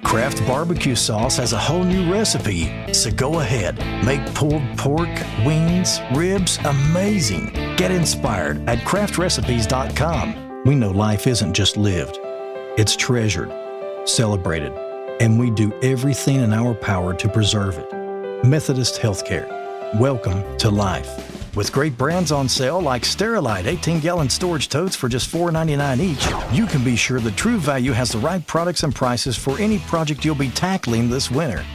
Kraft Barbecue Sauce has a whole new recipe, so go ahead. Make pulled pork, wings, ribs amazing. Get inspired at craftrecipes.com. We know life isn't just lived. It's treasured, celebrated, and we do everything in our power to preserve it. Methodist Healthcare. Welcome to life. With great brands on sale like Sterilite 18-gallon storage totes for just $4.99 each, you can be sure that True Value has the right products and prices for any project you'll be tackling this winter.